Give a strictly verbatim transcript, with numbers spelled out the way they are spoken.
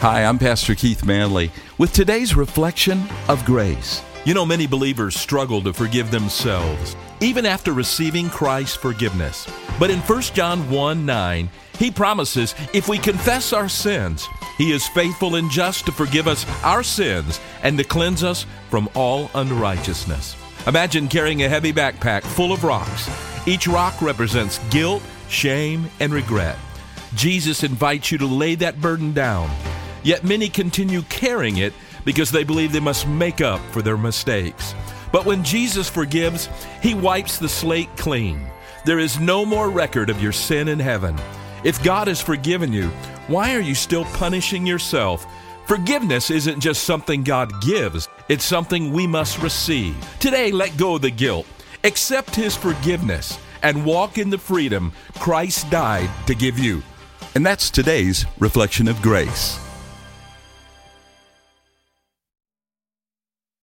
Hi, I'm Pastor Keith Manley with today's reflection of grace. You know, many believers struggle to forgive themselves, even after receiving Christ's forgiveness. But in First John one nine, he promises if we confess our sins, he is faithful and just to forgive us our sins and to cleanse us from all unrighteousness. Imagine carrying a heavy backpack full of rocks. Each rock represents guilt, shame, and regret. Jesus invites you to lay that burden down. Yet many continue carrying it because they believe they must make up for their mistakes. But when Jesus forgives, he wipes the slate clean. There is no more record of your sin in heaven. If God has forgiven you, why are you still punishing yourself? Forgiveness isn't just something God gives, it's something we must receive. Today, let go of the guilt, accept his forgiveness, and walk in the freedom Christ died to give you. And that's today's reflection of grace.